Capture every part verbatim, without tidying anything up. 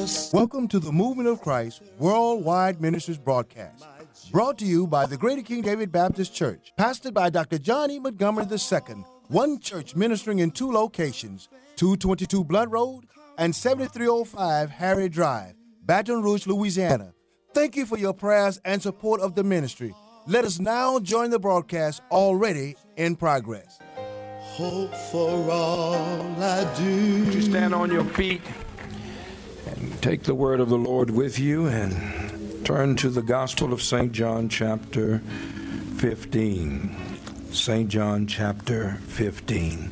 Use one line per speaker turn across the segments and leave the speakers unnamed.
Jesus.
Welcome to the Movement of Christ Worldwide Ministries broadcast, brought to you by the Greater King David Baptist Church, pastored by Doctor John E. Montgomery the Second, one church ministering in two locations, two twenty-two Blunt Road and seventy-three oh five Harry Drive, Baton Rouge, Louisiana. Thank you for your prayers and support of the ministry. Let us now join the broadcast already in progress.
Hope for all I do.
Would you stand on your feet and take the word of the Lord with you and turn to the Gospel of Saint John chapter fifteen. Saint John chapter fifteen.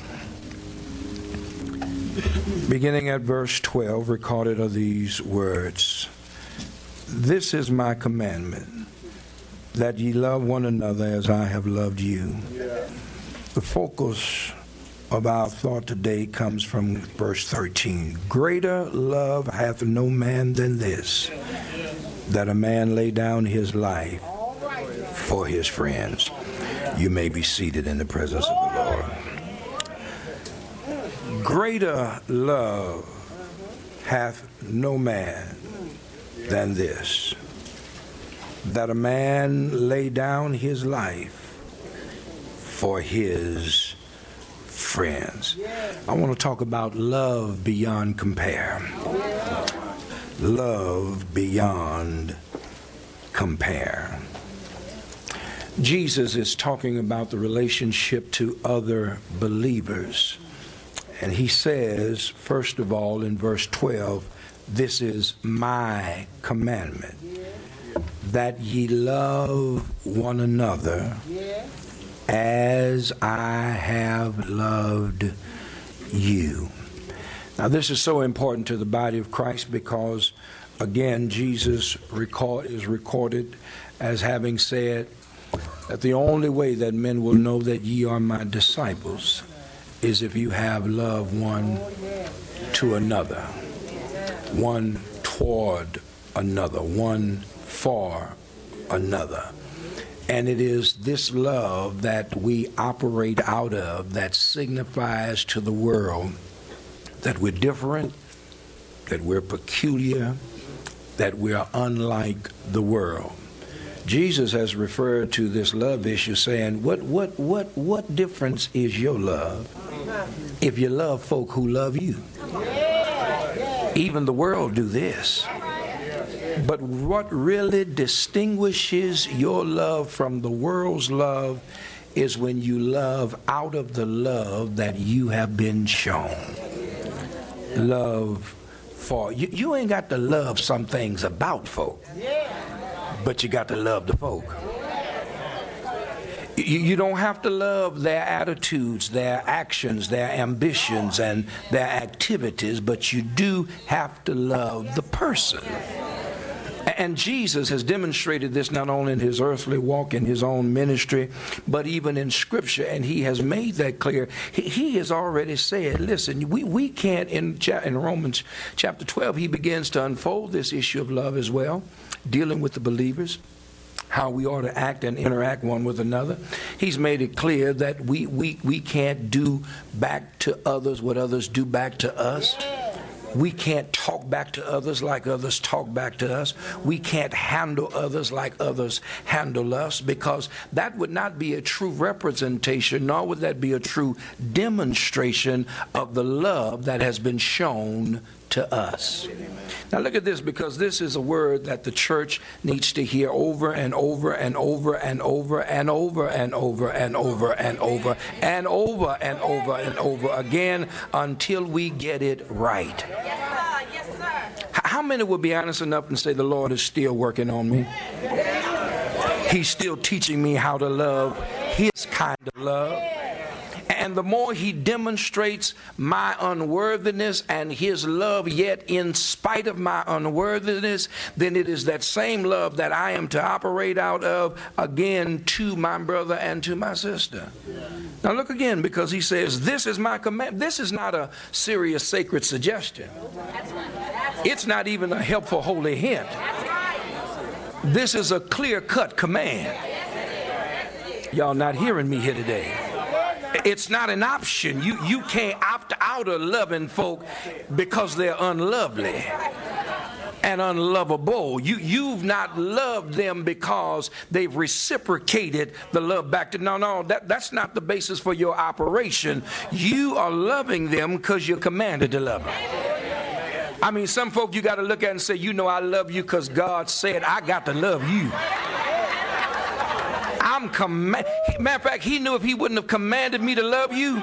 Beginning at verse twelve, recorded are these words. This is my commandment, that ye love one another as I have loved you. The focus of our thought today comes from verse thirteen. Greater love hath no man than this, that a man lay down his life for his friends. You may be seated in the presence of the Lord. Greater love hath no man than this, that a man lay down his life for his friends. I want to talk about love beyond compare. Love beyond compare. Jesus is talking about the relationship to other believers. And he says, first of all, in verse twelve, this is my commandment, that ye love one another as I have loved you. Now, this is so important to the body of Christ because, again, Jesus record, is recorded as having said that the only way that men will know that ye are my disciples is if you have love one to another, one toward another, one for another. And it is this love that we operate out of that signifies to the world that we're different, that we're peculiar, that we're unlike the world. Jesus has referred to this love issue saying, what, what, what, what difference is your love if you love folk who love you? Even the world do this. But what really distinguishes your love from the world's love is when you love out of the love that you have been shown. Love for you. You ain't got to love some things about folk, but you got to love the folk. You, you don't have to love their attitudes, their actions, their ambitions, and their activities, but you do have to love the person. And Jesus has demonstrated this not only in his earthly walk, in his own ministry, but even in Scripture. And he has made that clear. He, he has already said, listen, we, we can't, in, in Romans chapter twelve, he begins to unfold this issue of love as well, dealing with the believers, how we ought to act and interact one with another. He's made it clear that we, we, we can't do back to others what others do back to us. We can't talk back to others like others talk back to us. We can't handle others like others handle us, because that would not be a true representation, nor would that be a true demonstration of the love that has been shown to us. Now look at this, because this is a word that the church needs to hear over and over and over and over and over and over and over and over and over and over and over again until we get it right.
Yes, sir. Yes, sir.
How many would be honest enough and say the Lord is still working on me? He's still teaching me how to love his kind of love. And the more he demonstrates my unworthiness and his love, yet in spite of my unworthiness, then it is that same love that I am to operate out of again to my brother and to my sister. Now look again, because he says, this is my command. This is not a serious sacred suggestion. It's not even a helpful holy hint. This is a clear-cut command. Y'all not hearing me here today. It's not an option. You, you can't opt out of loving folk because they're unlovely and unlovable. You, you've not loved them because they've reciprocated the love back to, no, no, that, that's not the basis for your operation. You are loving them because you're commanded to love them. I mean, some folk you got to look at and say, you know, I love you because God said I got to love you. I'm command. Matter of fact, he knew if he wouldn't have commanded me to love you,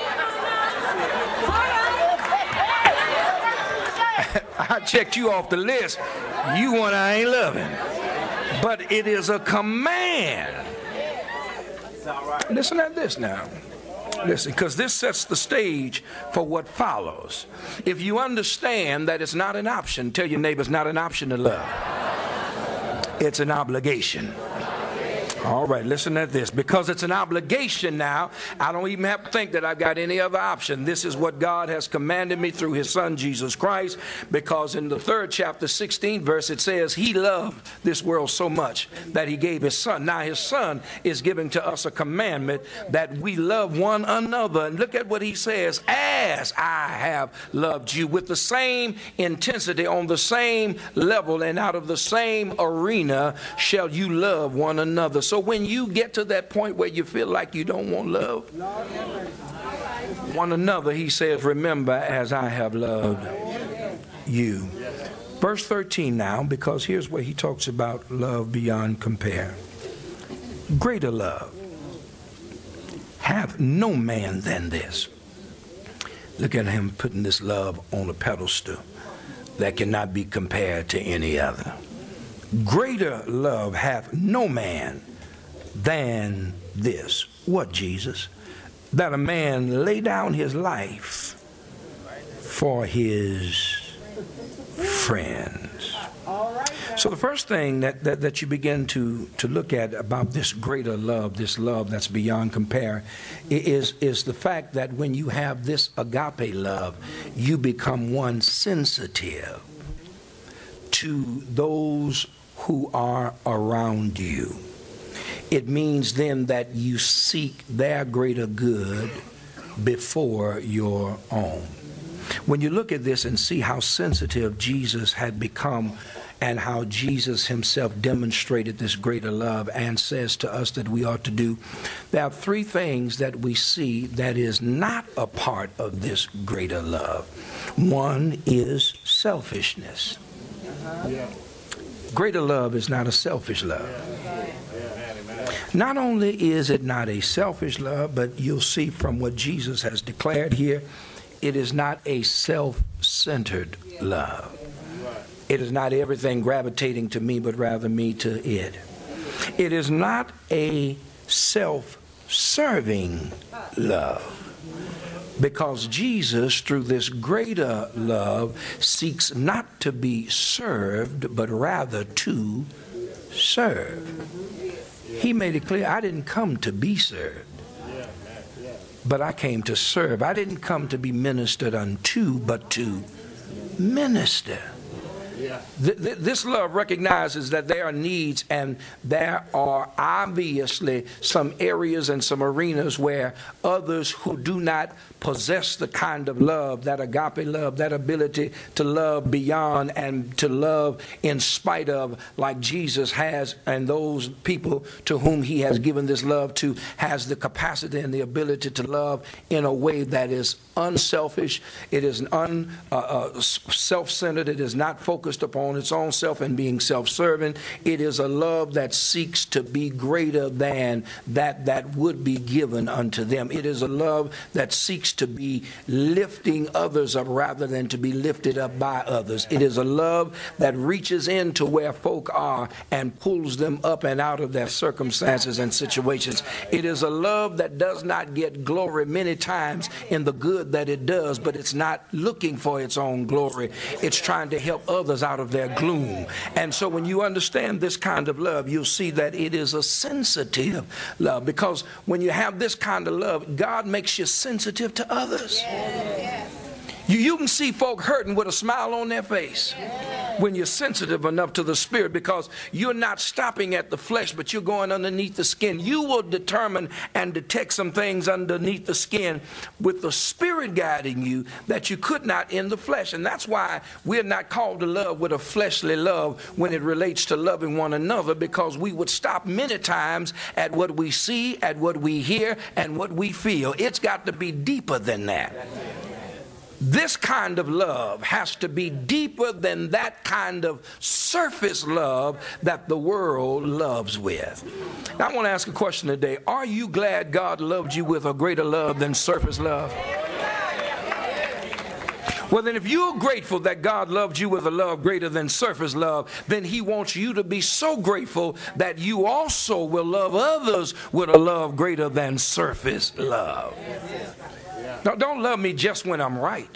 I checked you off the list. You one I ain't loving. But it is a command. Listen at this now. Listen, because this sets the stage for what follows. If you understand that it's not an option, tell your neighbor it's not an option to love. It's an obligation. All right, listen at this. Because it's an obligation now, I don't even have to think that I've got any other option. This is what God has commanded me through his son, Jesus Christ. Because in the third chapter, sixteenth verse, it says, he loved this world so much that he gave his son. Now his son is giving to us a commandment that we love one another. And look at what he says, as I have loved you, with the same intensity, on the same level, and out of the same arena shall you love one another. So when you get to that point where you feel like you don't want love one another, he says, remember as I have loved you. Verse thirteen now, because here's where he talks about love beyond compare. Greater love hath no man than this. Look at him putting this love on a pedestal that cannot be compared to any other. Greater love hath no man than this. What, Jesus? That a man lay down his life for his friends. So the first thing that, that, that you begin to, to look at about this greater love, this love that's beyond compare, is, is the fact that when you have this agape love, you become one sensitive to those who are around you. It means then that you seek their greater good before your own. When you look at this and see how sensitive Jesus had become and how Jesus himself demonstrated this greater love and says to us that we ought to do, there are three things that we see that is not a part of this greater love. One is selfishness. Greater love is not a selfish love. Not only is it not a selfish love, but you'll see from what Jesus has declared here, it is not a self-centered love. It is not everything gravitating to me, but rather me to it. It is not a self-serving love. Because Jesus, through this greater love, seeks not to be served, but rather to serve. He made it clear, I didn't come to be served, but I came to serve. I didn't come to be ministered unto, but to minister. Th- th- this love recognizes that there are needs, and there are obviously some areas and some arenas where others who do not possess the kind of love, that agape love, that ability to love beyond and to love in spite of, like Jesus has, and those people to whom he has given this love to, has the capacity and the ability to love in a way that is unselfish. It is un, uh, uh, self-centered. It is not focused upon its own self and being self-serving. It is a love that seeks to be greater than that that would be given unto them. It is a love that seeks to be lifting others up rather than to be lifted up by others. It is a love that reaches into where folk are and pulls them up and out of their circumstances and situations. It is a love that does not get glory many times in the good that it does, but it's not looking for its own glory. It's trying to help others out of their gloom. And so when you understand this kind of love, you'll see that it is a sensitive love, because when you have this kind of love, God makes you sensitive to others. You, you can see folk hurting with a smile on their face. when you're sensitive enough to the Spirit, because you're not stopping at the flesh, but you're going underneath the skin. You will determine and detect some things underneath the skin with the Spirit guiding you that you could not in the flesh. And that's why we're not called to love with a fleshly love when it relates to loving one another, because we would stop many times at what we see, at what we hear, and what we feel. It's got to be deeper than that. This kind of love has to be deeper than that kind of surface love that the world loves with. Now, I want to ask a question today. Are you glad God loved you with a greater love than surface love? Well, then if you're grateful that God loved you with a love greater than surface love, then he wants you to be so grateful that you also will love others with a love greater than surface love. Now, don't love me just when I'm right,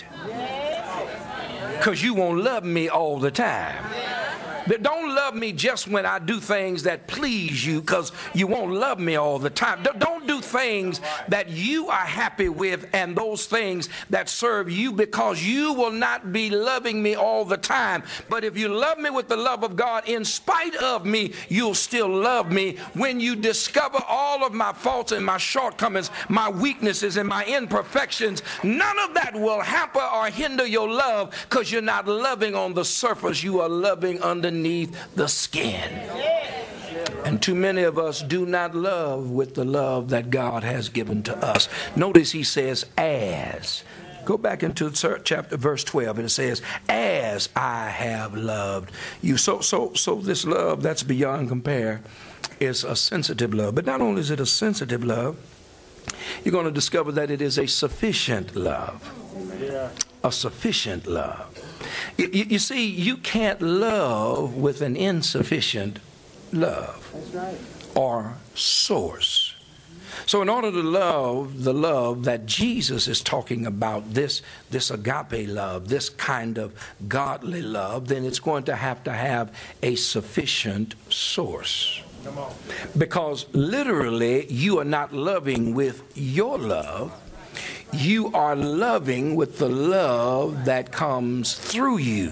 because you won't love me all the time. Don't love me just when I do things that please you, because you won't love me all the time. Don't do things that you are happy with and those things that serve you, because you will not be loving me all the time. But if you love me with the love of God, in spite of me, you'll still love me. When you discover all of my faults and my shortcomings, my weaknesses and my imperfections, none of that will hamper or hinder your love, because you're not loving on the surface. You are loving underneath the skin. And too many of us do not love with the love that God has given to us. Notice he says, as. Go back into chapter verse twelve, and it says, as I have loved you. So, so, so this love that's beyond compare is a sensitive love. But not only is it a sensitive love, you're going to discover that it is a sufficient love. Yeah. A sufficient love. You, you see, you can't love with an insufficient love. That's right. Or source. So in order to love the love that Jesus is talking about, this, this agape love, this kind of godly love, then it's going to have to have a sufficient source. Come on. Because literally, you are not loving with your love. You are loving with the love that comes through you.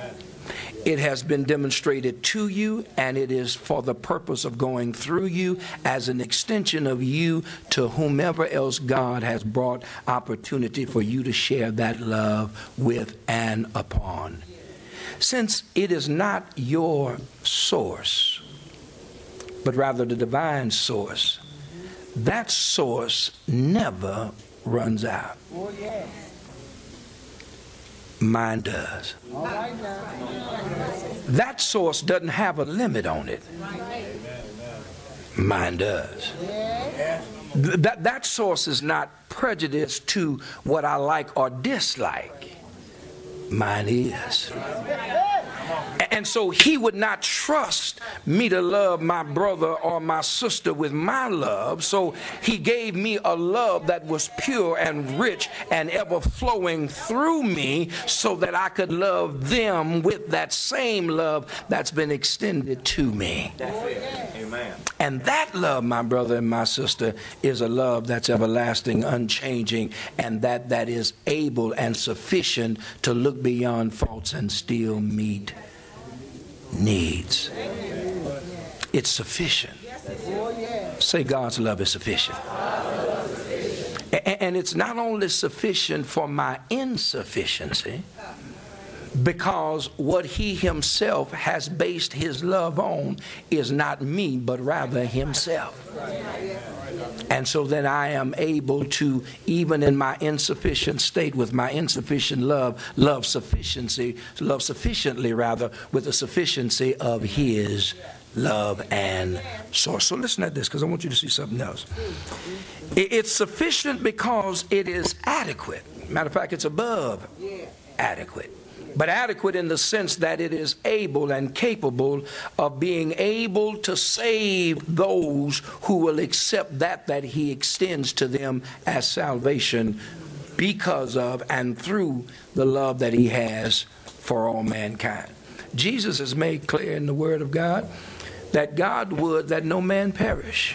It has been demonstrated to you, and it is for the purpose of going through you as an extension of you to whomever else God has brought opportunity for you to share that love with and upon. Since it is not your source, but rather the divine source, that source never runs out. Oh, yeah. Mine does. All right, now. That source doesn't have a limit on it. Mine does. Yeah. That, that source is not prejudiced to what I like or dislike. Mine is. And so he would not trust me to love my brother or my sister with my love. So he gave me a love that was pure and rich and ever flowing through me, so that I could love them with that same love that's been extended to me. That's it. Amen. And that love, my brother and my sister, is a love that's everlasting, unchanging, and that that is able and sufficient to look beyond faults and still meet needs. It's sufficient. Say, God's love is sufficient. And it's not only sufficient for my insufficiency, because what he himself has based his love on is not me, but rather himself. And so then I am able to, even in my insufficient state, with my insufficient love, love sufficiency, love sufficiently rather, with the sufficiency of his love and source. So listen to this, because I want you to see something else. It's sufficient because it is adequate. Matter of fact, it's above adequate. But adequate in the sense that it is able and capable of being able to save those who will accept that that he extends to them as salvation, because of and through the love that he has for all mankind. Jesus has made clear in the Word of God that God would that no man perish,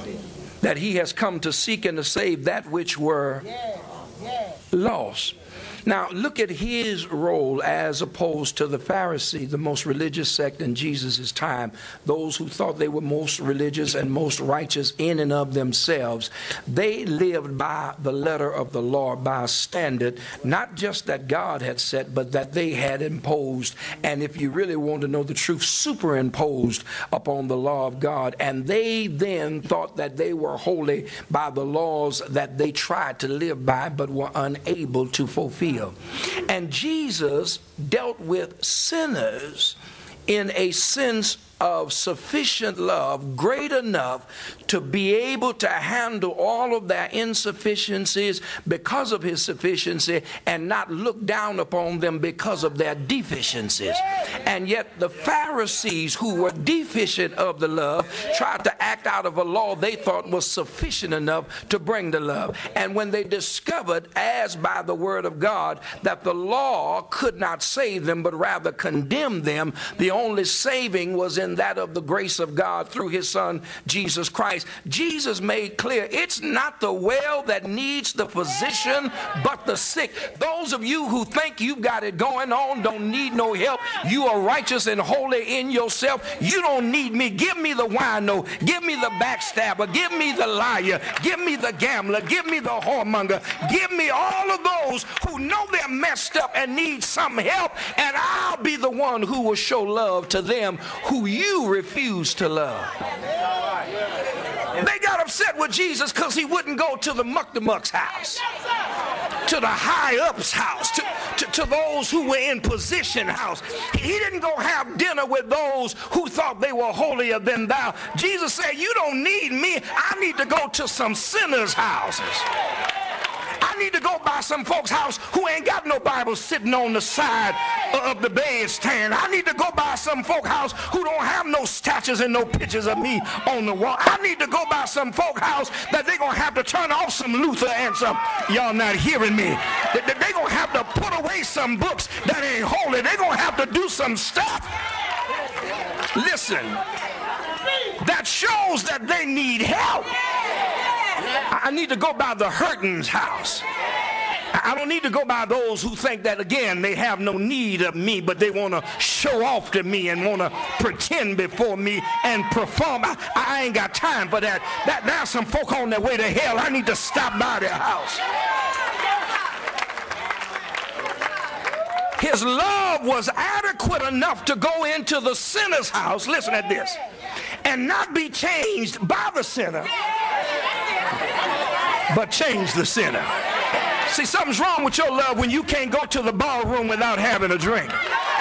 that he has come to seek and to save that which were lost. Now, look at his role as opposed to the Pharisee, the most religious sect in Jesus' time. Those who thought they were most religious and most righteous in and of themselves. They lived by the letter of the law, by a standard, not just that God had set, but that they had imposed. And if you really want to know the truth, superimposed upon the law of God. And they then thought that they were holy by the laws that they tried to live by, but were unable to fulfill. And Jesus dealt with sinners in a sense of sufficient love, great enough to be able to handle all of their insufficiencies because of his sufficiency and not look down upon them because of their deficiencies. And yet the Pharisees, who were deficient of the love, tried to act out of a law they thought was sufficient enough to bring the love. And when they discovered, as by the word of God, that the law could not save them but rather condemn them, the only saving was in that of the grace of God through his son Jesus Christ. Jesus made clear it's not the well that needs the physician but the sick. Those of you who think you've got it going on don't need no help. You are righteous and holy in yourself. You don't need me. Give me the wino, give me the backstabber, give me the liar, give me the gambler, give me the whoremonger, give me all of those who know they're messed up and need some help, and I'll be the one who will show love to them who you refuse to love. They got upset with Jesus because he wouldn't go to the muck-the-muck's house, to the high-ups house, to, to, to those who were in position house. He didn't go have dinner with those who thought they were holier than thou. Jesus said, you don't need me. I need to go to some sinners' houses. I need to go by some folks' house who ain't got no Bible sitting on the side of the bedstand. I need to go by some folk house who don't have no statues and no pictures of me on the wall. I need to go by some folk house that they're going to have to turn off some Luther and some, y'all not hearing me. They're going to have to put away some books that ain't holy. They're going to have to do some stuff. Listen, that shows that they need help. I need to go by the hurting's house. I don't need to go by those who think that, again, they have no need of me, but they want to show off to me and want to pretend before me and perform. I, I ain't got time for that. That. There's some folk on their way to hell. I need to stop by their house. His love was adequate enough to go into the sinner's house, listen at this, and not be changed by the sinner, but change the sinner. See, something's wrong with your love when you can't go to the ballroom without having a drink.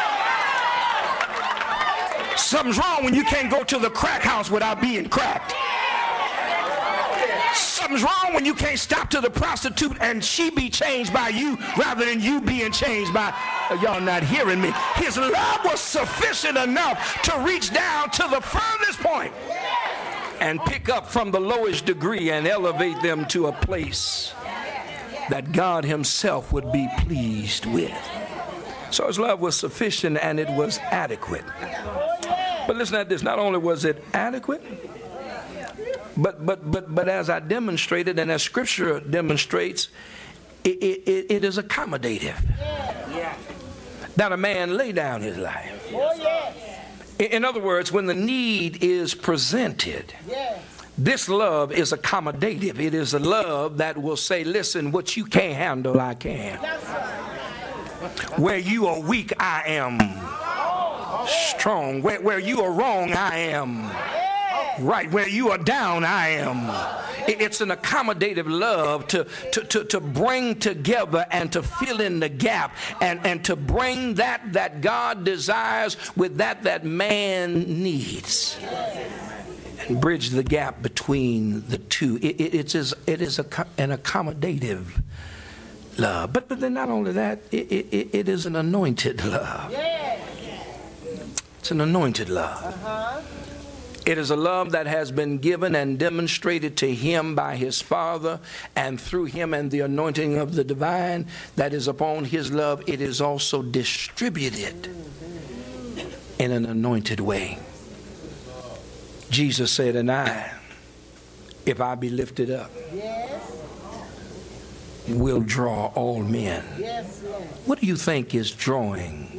Something's wrong when you can't go to the crack house without being cracked. Something's wrong when you can't stop to the prostitute and she be changed by you rather than you being changed by, y'all not hearing me. His love was sufficient enough to reach down to the furthest point and pick up from the lowest degree and elevate them to a place that God himself would be pleased with. So his love was sufficient and it was adequate. But listen at this, not only was it adequate, but but but but as I demonstrated and as scripture demonstrates, it, it, it is accommodative. That a man lay down his life. In other words, when the need is presented, this love is accommodative. It is a love that will say, listen, what you can't handle, I can. Where you are weak, I am strong. Where, where you are wrong, I am right. Where you are down, I am. It's an accommodative love to, to, to, to bring together and to fill in the gap and, and to bring that that God desires with that that man needs. And bridge the gap between the two. It, it, it is, it is a, an accommodative love. But, but then not only that, it, it, it is an anointed love. It's an anointed love. Uh-huh. It is a love that has been given and demonstrated to him by his Father, and through him and the anointing of the divine that is upon his love, it is also distributed in an anointed way. Jesus said, and I, if I be lifted up, will draw all men. What do you think is drawing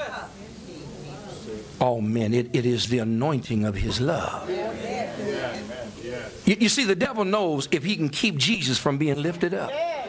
all men? It, it is the anointing of his love. You, you see, the devil knows if he can keep Jesus from being lifted up,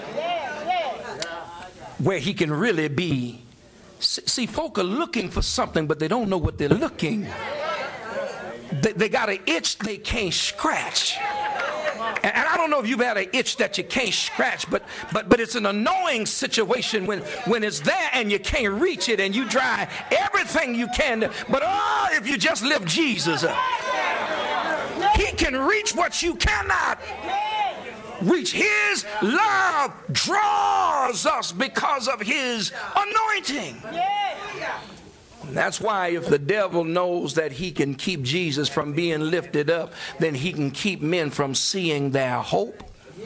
where he can really be. See, folk are looking for something, but they don't know what they're looking. They, they got an itch they can't scratch. And, and I don't know if you've had an itch that you can't scratch, but but but it's an annoying situation when, when it's there and you can't reach it and you try everything you can. To, but oh, if you just lift Jesus up, he can reach what you cannot reach. His love draws us because of his anointing. That's why if the devil knows that he can keep Jesus from being lifted up, then he can keep men from seeing their hope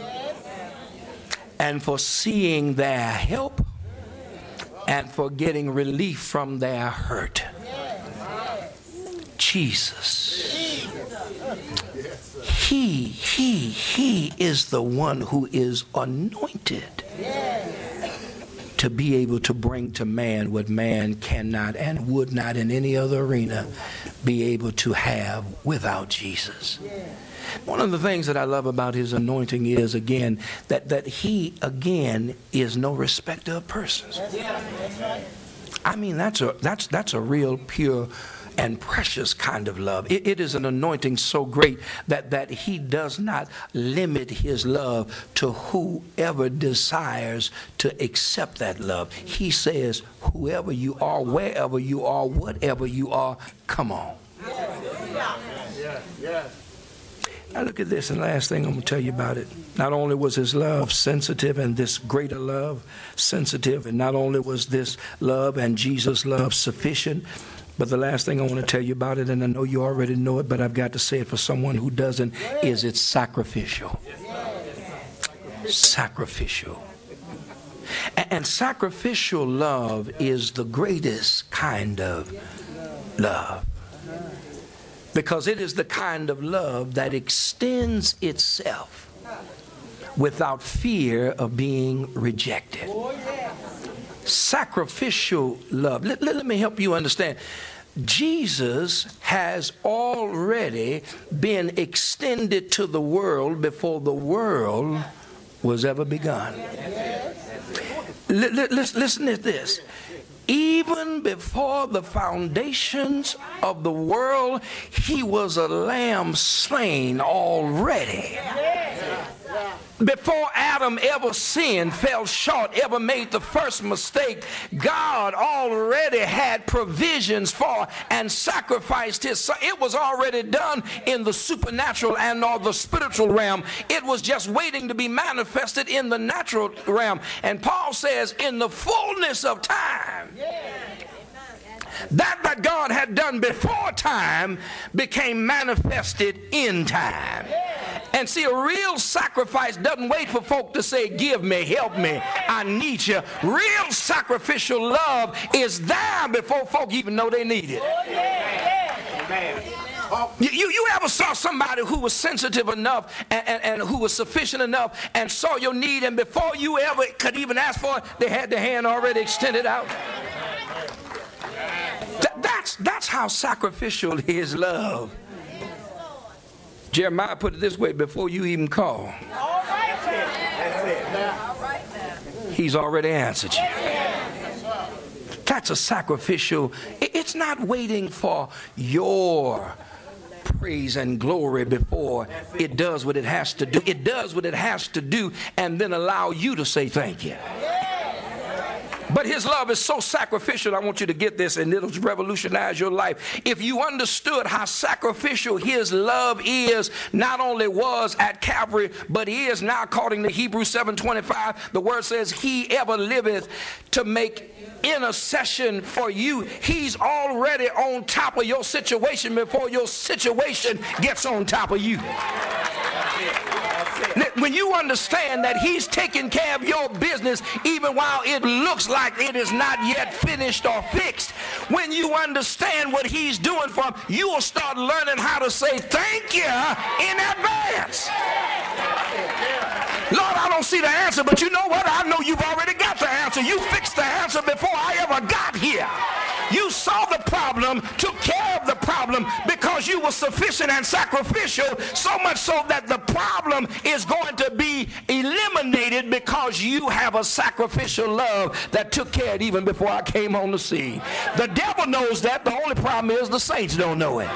and for seeing their help and for getting relief from their hurt. Jesus. He, he, he is the one who is anointed to be able to bring to man what man cannot and would not in any other arena be able to have without Jesus. One of the things that I love about his anointing is, again, that, that he, again, is no respecter of persons. I mean, that's a, that's, that's a real pure and precious kind of love. It, it is an anointing so great that, that he does not limit his love to whoever desires to accept that love. He says, whoever you are, wherever you are, whatever you are, come on. Now look at this, and last thing I'm going to tell you about it. Not only was his love sensitive, and this greater love sensitive, and not only was this love and Jesus' love sufficient, but the last thing I want to tell you about it, and I know you already know it, but I've got to say it for someone who doesn't, is it's sacrificial. Sacrificial. And, and sacrificial love is the greatest kind of love, because it is the kind of love that extends itself without fear of being rejected. Sacrificial love. Let, let, let me help you understand. Jesus has already been extended to the world before the world was ever begun. L- l- listen to this. Even before the foundations of the world, he was a lamb slain already. Before Adam ever sinned, fell short, ever made the first mistake, God already had provisions for and sacrificed his son. It was already done in the supernatural and or the spiritual realm. It was just waiting to be manifested in the natural realm. And Paul says, in the fullness of time, that that God had done before time became manifested in time. And see, a real sacrifice doesn't wait for folk to say, give me, help me, I need you. Real sacrificial love is there before folk even know they need it. You, you, you ever saw somebody who was sensitive enough and, and, and who was sufficient enough and saw your need, and before you ever could even ask for it, they had their hand already extended out? Th- that's, that's how sacrificial is love. Jeremiah put it this way: before you even call, he's already answered you. That's a sacrificial. It's not waiting for your praise and glory before it does what it has to do. It does what it has to do and then allow you to say thank you. But his love is so sacrificial. I want you to get this, and it'll revolutionize your life. If you understood how sacrificial his love is, not only was at Calvary, but he is now, according to Hebrews seven twenty-five, the word says, he ever liveth to make intercession for you. He's already on top of your situation before your situation gets on top of you. When you understand that he's taking care of your business even while it looks like it is not yet finished or fixed, when you understand what he's doing for him, you will start learning how to say thank you in advance. Lord, I don't see the answer, but you know what? I know you've already got the answer. You fixed the answer before I ever got here. You saw the problem, took care of the problem because you were sufficient and sacrificial, so much so that the problem is going to be eliminated because you have a sacrificial love that took care of it even before I came on the scene. The devil knows that. The only problem is the saints don't know it.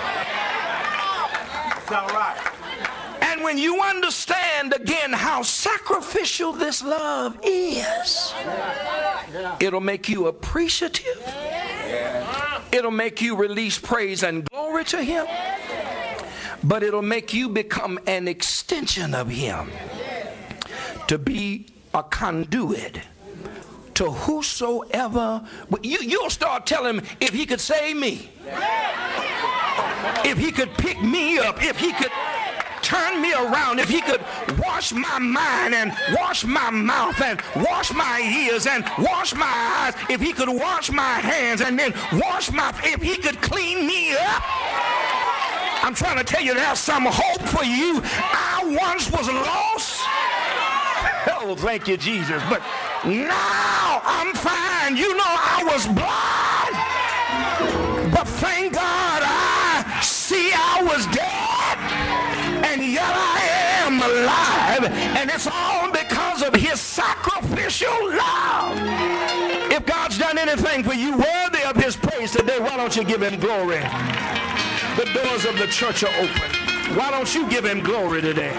Sound right.
And when you understand again how sacrificial this love is, it'll make you appreciative. It'll make you release praise and glory to him. But it'll make you become an extension of him, to be a conduit to whosoever. You, you'll start telling him, if he could save me, if he could pick me up, if he could turn me around, if he could wash my mind and wash my mouth and wash my ears and wash my eyes, if he could wash my hands and then wash my, if he could clean me up. I'm trying to tell you there's some hope for you. I once was lost. Oh, thank you, Jesus. But now I'm fine. You know I was blind, but thank God I see I was dead, and yet I am alive, and it's all because of his sacrificial love. If God's done anything for you worthy of his praise today, why don't you give him glory? The doors of the church are open. Why don't you give him glory today?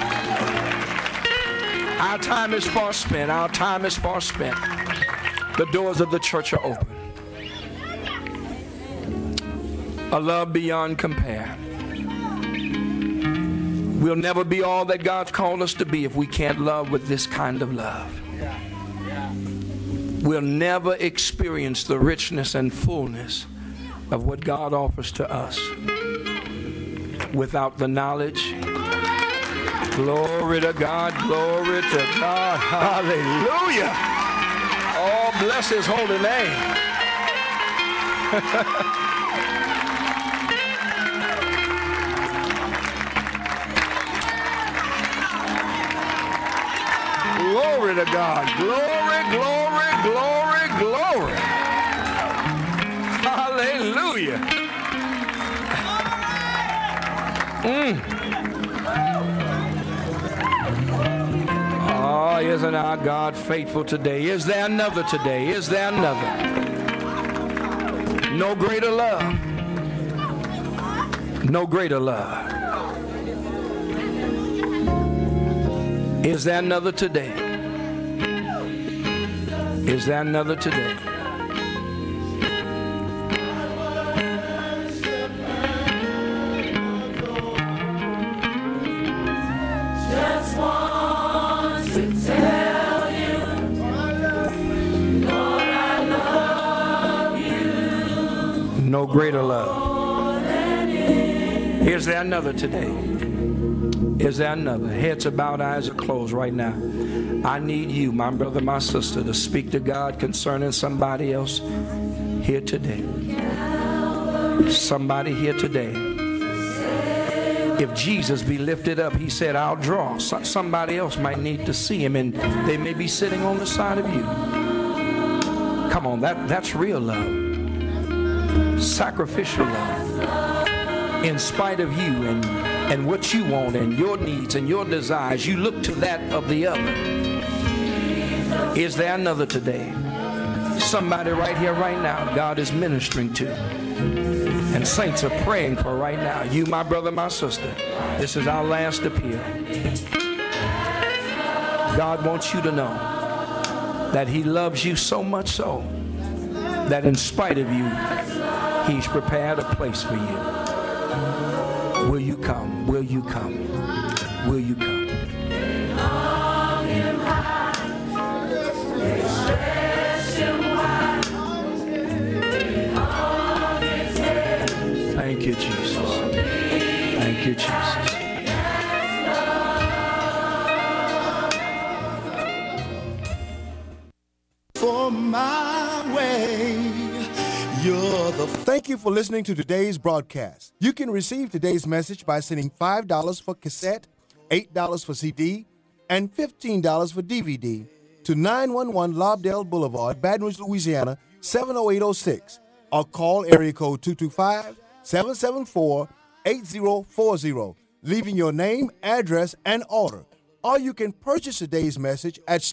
Our time is far spent. Our time is far spent. The doors of the church are open. A love beyond compare. We'll never be all that God's called us to be if we can't love with this kind of love. We'll never experience the richness and fullness of what God offers to us without the knowledge. Glory to God, glory to God, hallelujah. Oh, bless his holy name. Glory to God. Glory, glory, glory, glory. Hallelujah. Mm. Oh, isn't our God faithful today? Is there another today? Is there another? No greater love. No greater love. Is there another today? Is there another today?
Just want to tell you, Lord, I love you.
No greater love. Is there another today? Is there another? Heads are bowed, eyes are closed right now. I need you, my brother, my sister, to speak to God concerning somebody else here today. Somebody here today. If Jesus be lifted up, he said, I'll draw. So, somebody else might need to see him, and they may be sitting on the side of you. Come on, that, that's real love. Sacrificial love. In spite of you and and what you want and your needs and your desires, you look to that of the other. Is there another today? Somebody right here, right now, God is ministering to. And saints are praying for right now. You, my brother, my sister, this is our last appeal. God wants you to know that he loves you so much so that in spite of you, he's prepared a place for you. Will you come? Will you come? Will you come? Thank you, Jesus. Thank you, Jesus.
For my way, you're the
Thank you for listening to today's broadcast. You can receive today's message by sending five dollars for cassette, eight dollars for C D, and fifteen dollars for D V D to nine one one Lobdell Boulevard, Baton Rouge, Louisiana, seven oh eight oh six, or call area code two two five, seven seven four, eight zero four zero, leaving your name, address, and order. Or you can purchase today's message at